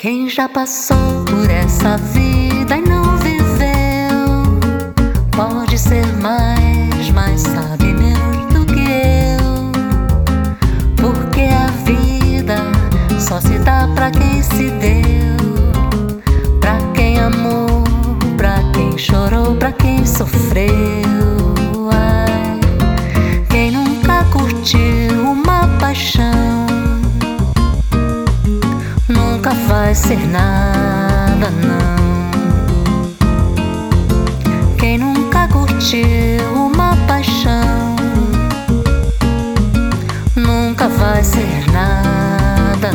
Quem já passou por essa vida e não viveu, pode ser mais, mas sabe menos do que eu. Porque a vida só se dá pra quem se deu, pra quem amou, pra quem chorou, pra quem sofreu. Ai, quem nunca curtiu uma paixão nunca vai ser nada, não. Quem nunca curtiu uma paixão nunca vai ser nada,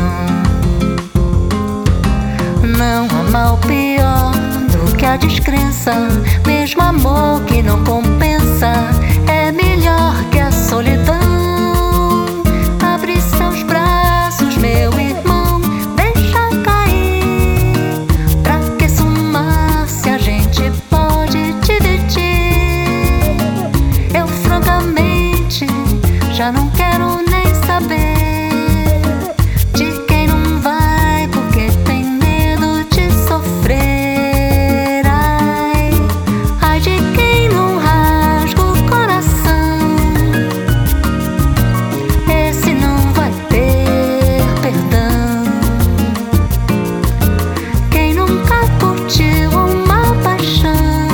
não. Não há mal pior do que a descrença, mesmo amor que não compensa é melhor que a solidão. Abre seus braços, meu irmão, já não quero nem saber de quem não vai, porque tem medo de sofrer. Ai, ai de quem não rasga o coração, esse não vai ter perdão. Quem nunca curtiu uma paixão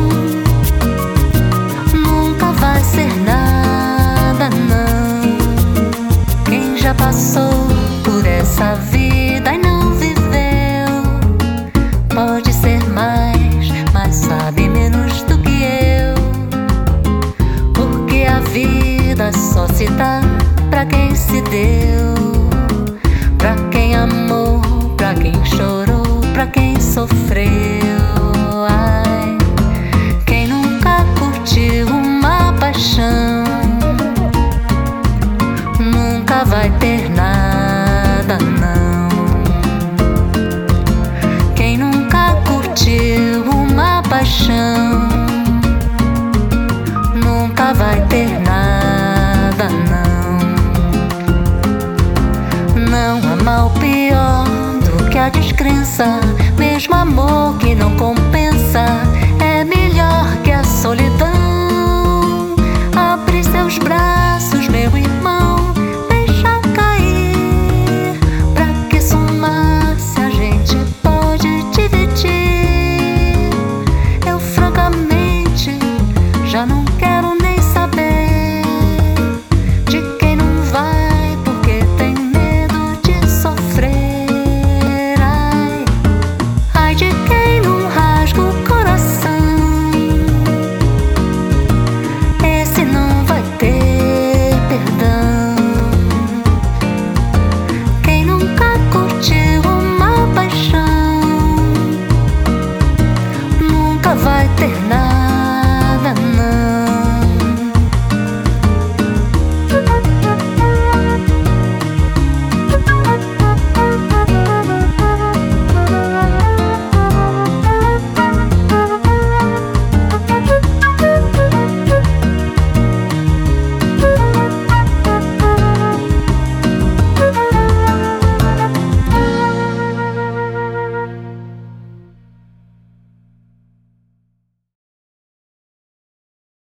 nunca vai ser nada, não. Quem já passou por essa vida e não viveu, pode ser mais, mas sabe menos do que eu. Porque a vida só se dá pra quem se deu, pra quem amou, pra quem chorou, pra quem sofreu. Ai, quem nunca curtiu uma paixão nunca vai ter nada, não. Quem nunca curtiu uma paixão nunca vai ter nada, não. Não há mal pior do que a descrença, mesmo amor que não compensa